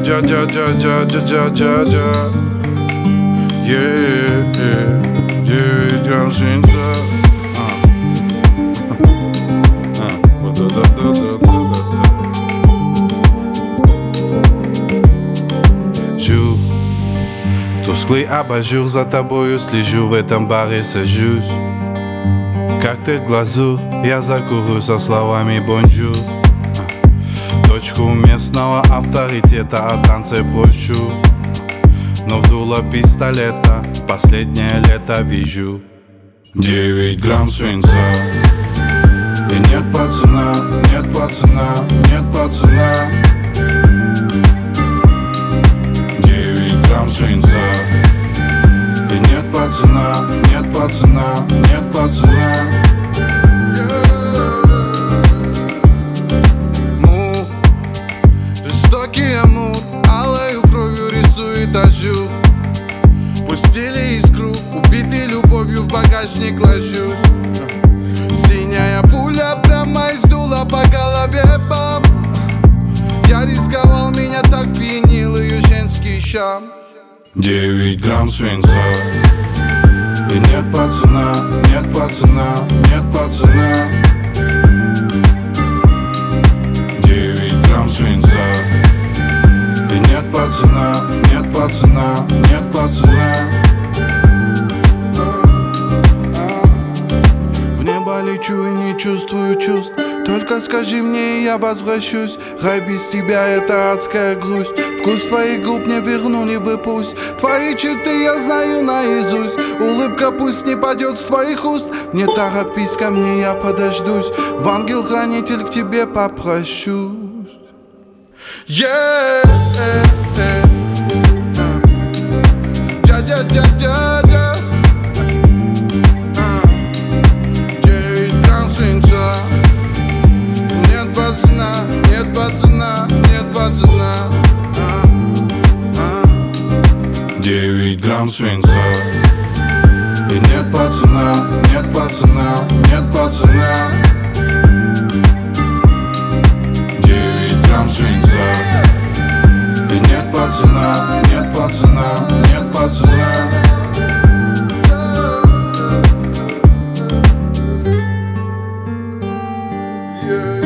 9 грамм свинца. Jour, тусклый абажур, за тобою слежу, в этом баре сажусь. Коктейль глазурь, я закурю со словами бонжур. Дочку местного авторитета о танце прощу, но в дуло пистолета последнее лето вижу 9 грамм свинца. И нет пацана, нет пацана, нет пацана. 9 грамм свинца. И нет пацана, нет пацана, нет пацана. Му, жестокий амут, алою кровью рисует ажур. Пустили искру, убитый любовью в багажник ложусь. Синяя пуля прямо из дула по голове, бам. Я рисковал, меня так пьянил ее женский щам. 9 грамм свинца. И нет пацана, нет пацана, нет пацана. 9 грамм свинца. И нет пацана, нет пацана, нет пацана. В небо лечу и не чувствую чувств. Только скажи мне, и я возвращусь. Рай без тебя — это адская грусть. Вкус твоих губ не вернули бы пусть. Твои черты я знаю наизусть. Улыбка пусть не падет с твоих уст. Не торопись ко мне, я подождусь. В ангел-хранитель к тебе попрощусь. Yeah, дядя. 9 грамм свинца. Нет пацана, нет пацана, нет пацана. 9 грамм свинца. И нет пацана, нет пацана, нет пацана. 9 грамм свинца. И нет пацана, нет пацана, нет пацана. Yeah.